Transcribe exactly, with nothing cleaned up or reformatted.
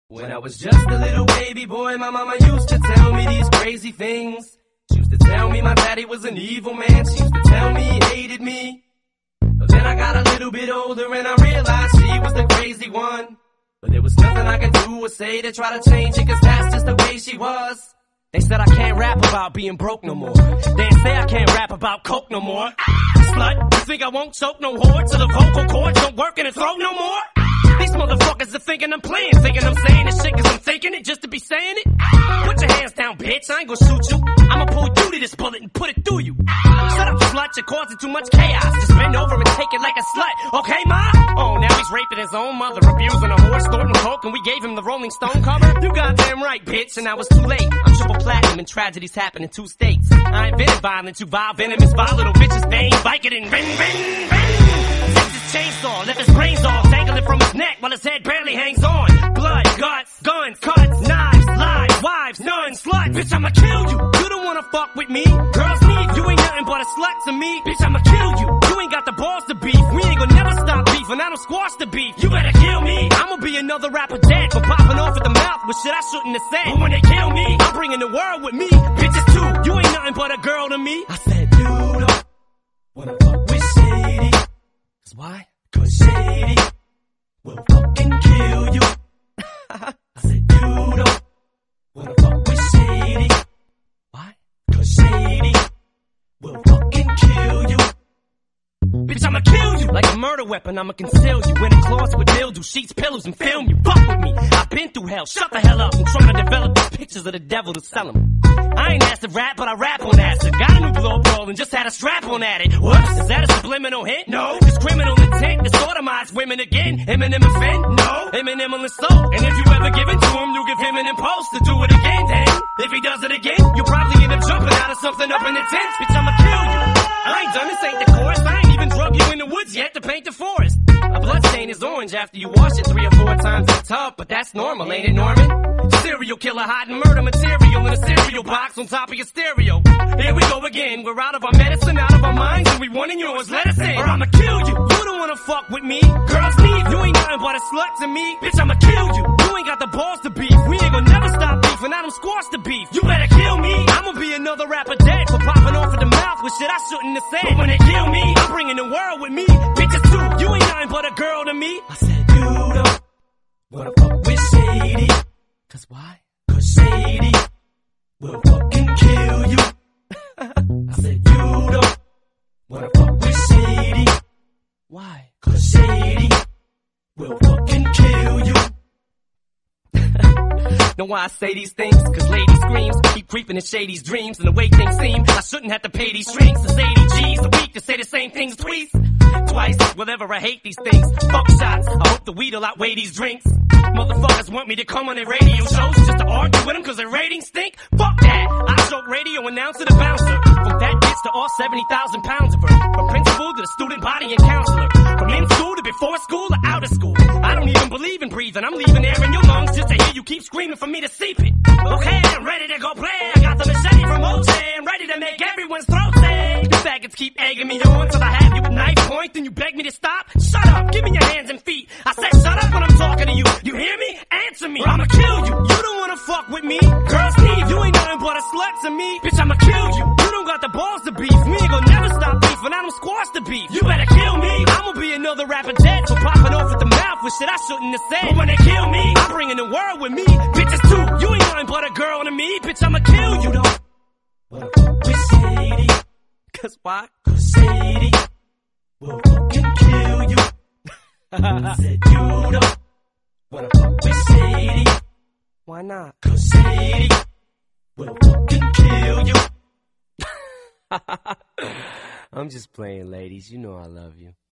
When I was just a little baby boy, my mama used to tell me these crazy things. She used to tell me my daddy was an evil man. She used to tell me he hated me. But then I got a little bit older and I realized she was the crazy one. But there was nothing I could do or say to try to change it, cause that's just the way she was. They said I can't rap about being broke no more. They say I can't rap about coke no more. Ah, slut, you think I won't choke no whore till the vocal cords don't work in the throat no more? These motherfuckers are thinking I'm playing, thinking I'm saying this shit cause I'm thinking it just to be saying it. Put your hands down, bitch, I ain't gonna shoot you. I'ma pull you to this bullet and put it through you. Shut up, slut, you're causing too much chaos. Just bend over and take it like a slut, okay, ma? Oh, now he's raping his own mother, abusing a horse, snorting coke, and we gave him the Rolling Stone cover? You goddamn right, bitch, and I was too late. I'm triple platinum and tragedies happen in two states. I invented violence, you vile venomous, vile little bitches, vein, Vicodin, bang, bang, bang. Takes his chainsaw, left his brains off, dangling from his neck while his head barely hangs on. Blood, guts, guns, cuts, knives, lies, wives, nuns, sluts. Bitch, I'ma kill you. You don't wanna fuck with me. Girls need you ain't nothing but a slut to me. Bitch, I'ma kill you. You ain't got the balls to beef. We ain't gonna never stop beef, and I don't squash the beef. You better kill me. I'ma be another rapper dead for popping off at the mouth with shit I shouldn't have said. But when they kill me, I'm bringing the world with me. Bitches too. You ain't nothing but a girl to me. I said, you don't wanna fuck with Shady. Cause why? Cause Shady will fucking kill you. I said, you don't wanna fuck with Shady. Why? Cause Shady will fucking kill you. Bitch, I'ma kill you like a murder weapon. I'ma conceal you in a closet with mildew, sheets, pillows, and film you. Fuck with me. I've been through hell. Shut the hell up. I'm trying to develop these pictures of the devil to sell them. I ain't asked to rap, but I rap on acid. Got a new blow roll and just had a strap on at it. Whoops, is that a subliminal hint? No. It's criminal intent to sodomize women again. Eminem offend? No. Eminem will insult. And if you ever give it to him, you give him an impulse to do it again. Then, if he does it again, you'll probably end up jumping out of something up in the tent. Bitch, I'ma kill you. I ain't done this, ain't the chorus. I ain't even drug you in the woods yet to paint the forest. A blood stain is orange after you wash it three or four times in the tub, but that's normal, ain't it, Norman? Serial killer hiding murder material in a cereal box on top of your stereo. Here we go again. We're out of our medicine, out of our minds, and we wanting yours. Let us in, or I'ma kill you. You don't wanna fuck with me. Girls need you ain't nothing but a slut to me. Bitch, I'ma kill you. You ain't got the balls to beef. We ain't gonna never stop beef, and I don't squash the beef. You better kill me. I'ma be another rapper dead for popping off at the mouth with shit I shouldn't have said. But when they kill me, I'm bringing the world with me. Bitches too. You ain't nothing but a girl to me. I said you don't wanna fuck with Shady. Cause why? Cause Shady will fucking kill you. I said you don't wanna fuck with Shady. Why? Cause Shady will fucking kill you. Know why I say these things? Cause lady screams keep creeping in Shady's dreams. And the way things seem, I shouldn't have to pay these shrinks. It's eighty G's a week to say the same things twice. Twice, whatever, I hate these things. Fuck shots, I hope the weed'll outweigh these drinks. Motherfuckers want me to come on their radio shows just to argue with them cause their ratings stink? Fuck that! I joke radio announcer to bouncer. From fat bitch to all seventy thousand pounds of her. From principal to the student body and counselor. From in school to before school or out of school. I don't even believe in breathing. I'm leaving air in your lungs just to hear you keep screaming for me to seep it. Okay, I'm ready to go play. I got the machete from O J. I'm ready to make everyone's throat sing. You faggots keep egging me on till I have you at knife point. Then you beg me to stop? Shut up, give me your hands and feet. I said shut up when I'm talking to you. You hear me? Answer me, or I'ma kill you. You don't wanna fuck with me. Girls need you ain't nothing but a slut to me. Bitch, I'ma kill you. You don't got the balls to beef. We ain't gonna never stop beef, and I don't squash the beef. You better kill me. I'ma be another rapper dead for popping off at the mouth with shit I shouldn't have said. But when they kill me, I'm bringing the world with me. Bitches too. You ain't nothing but a girl to me. Bitch, I'ma kill you. You don't wanna fuck with Shady. Cause why? Cause Shady will fucking kill you. I said you don't wanna fuck with Shady. Why not? Cause Shady will fucking kill you. I'm just playing, ladies. You know I love you.